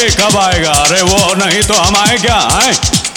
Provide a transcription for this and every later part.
ये कब आएगा? अरे वो नहीं तो हम आए क्या? आए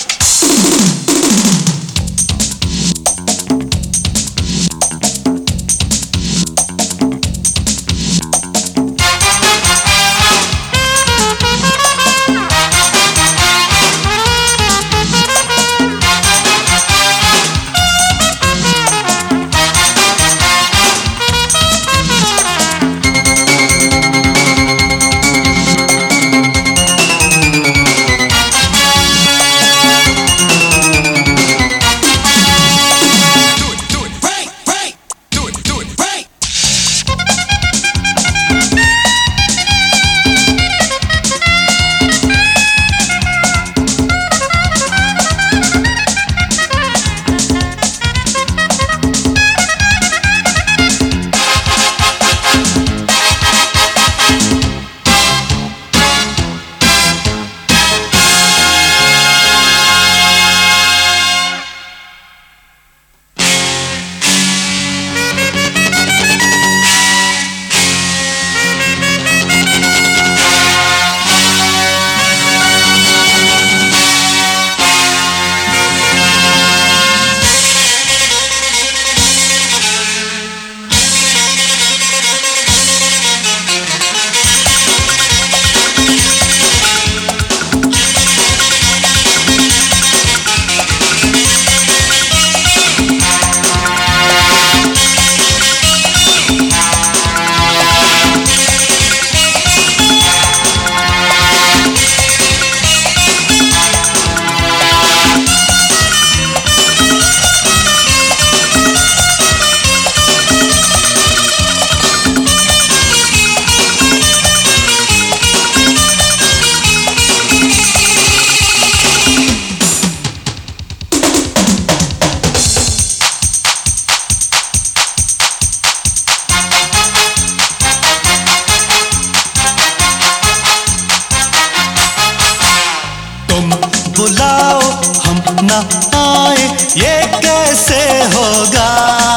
बुलाओ हम ना आए, ये कैसे होगा?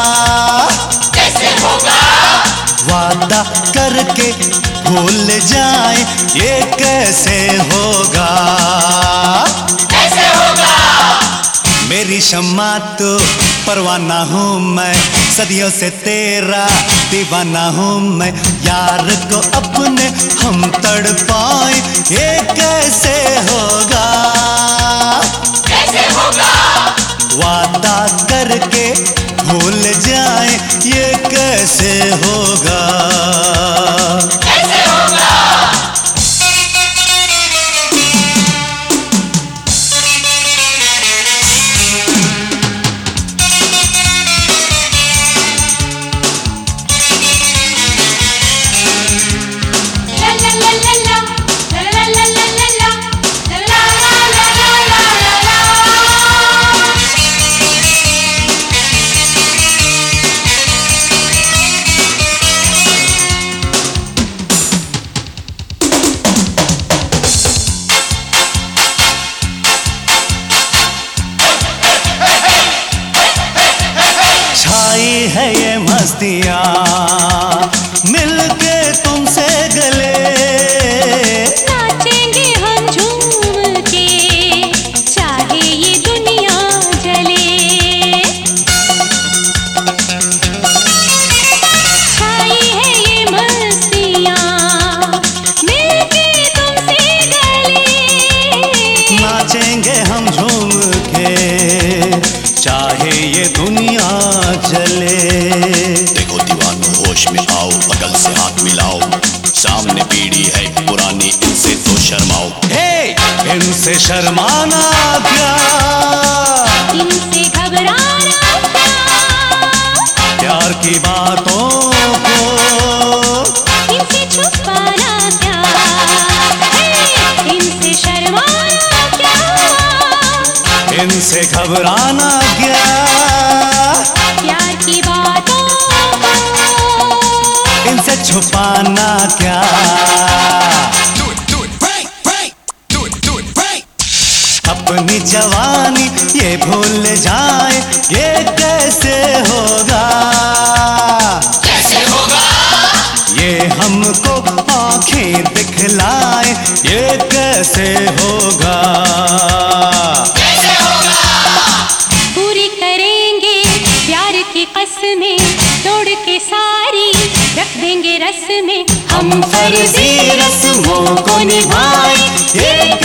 कैसे होगा? वादा करके भूल जाए, ये कैसे होगा? कैसे होगा? मेरी शम्मा तो परवाना हूँ मैं, सदियों से तेरा दीवाना हूँ मैं। यार को अपने हम तड़पाए, ये कैसे होगा? कैसे होगा? वादा करके भूल जाए, ये कैसे होगा? कैसे होगा? है ये मस्तियाँ मिलके तुमसे गले, नाचेंगे हम झूम के, चाहे ये दुनिया जले। छाई है ये मस्तियाँ मिलके तुमसे गले, नाचेंगे हम झूम के, चाहे ये दुनिया चले। देखो दीवानो होश में आओ, अकल से हाथ मिलाओ, सामने पीढ़ी है पुरानी, इनसे तो शर्माओ। हे इनसे शर्माना क्या, इनसे घबराना क्या, प्यार की बातों को इनसे छुपाना क्या, इनसे शर्माना क्या, इनसे घबराना क्या, प्यार की बातों को इनसे छुपाना क्या। अपनी जवानी ये भूल जाए, ये कैसे होगा? कैसे होगा? ये हमको आंखें दिखलाए, ये कैसे के सारी रख देंगे रस में हम फर्जी रस्मों को निभाए